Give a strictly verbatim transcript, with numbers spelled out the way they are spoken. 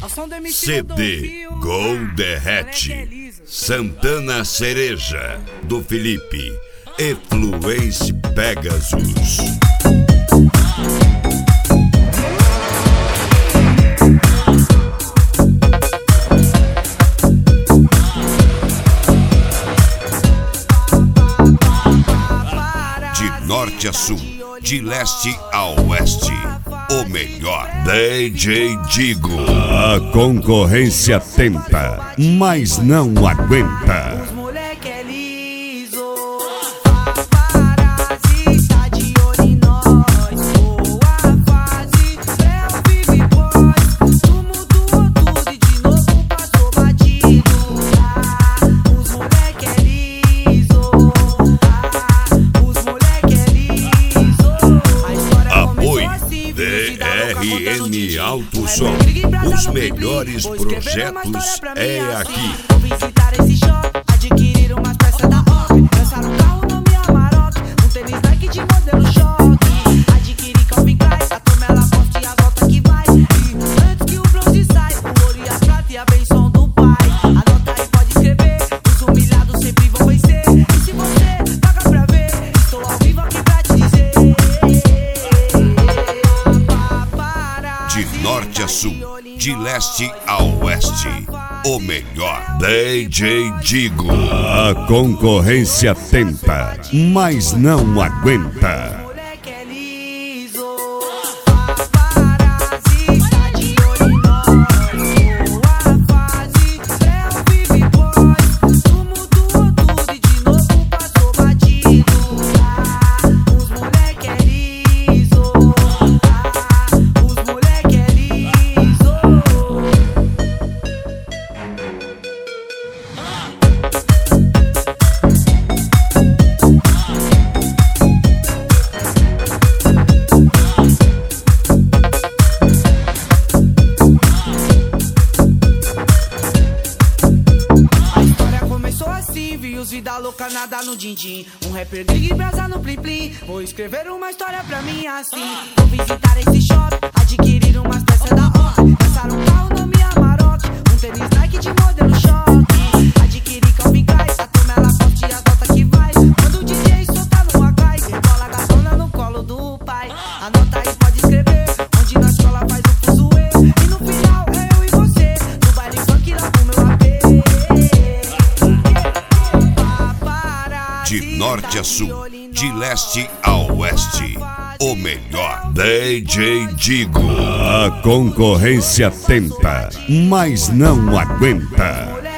C D Gol Derrete, Santana Cereja, do Felipe e Fluence Pegasus. De norte a sul, de leste a oeste, o melhor D J Digo. A concorrência tenta, mas não aguenta. Os moleque é liso, paparazzi tá de olho em nós. Boa fase, é o Vivi Boys. Tu mudou tudo e de novo passou batido. Ah, os moleque é liso, ah, os moleque é liso. A história começou assim, D R N Alto Som, os melhores projetos é aqui. Vou visitar esse shopping, adquirir umas peças da hora. Lançar um carro no minha Amarok, um tênis Nike de modelo choque. Adquirir Calvin Klein, a turma ela poste e a volta que vai. E antes que o bronze sai, o ouro e a prata e a benção do pai. Anota aí, pode escrever, os humilhados sempre vão vencer. E se você paga pra ver, estou ao vivo aqui pra te dizer. De norte a sul, de leste a oeste, o melhor D J Digo. A concorrência tenta, mas não aguenta. Moleque é liso, paparazzi tá de olho em nós. Boa fase, é o Vivi Boys. Tu mudou tudo e de novo passou batido. Ah, os moleque é liso, ah, os moleque é liso. A história começou assim, vi os vida louca nada no din-din. Um rapper grig brasa no plim-plim. Vou escrever uma história pra mim assim. Vou visitar esse shopping, adquirir umas peças da hora. Lançar um carro no minha Amarok, um tênis Nike de modelo choque. Adquirir Calvin Klein, a turma ela poste e a volta que vai. Quando o D J soltar no H I, rebola a gatona no colo do pai. Anota aí, pode escrever, onde na escola faz o fuzuê. E no final é eu e você, no baile funk lá no meu A P. De norte a sul, de leste a oeste, o melhor D J Digo. A concorrência tenta, mas não aguenta.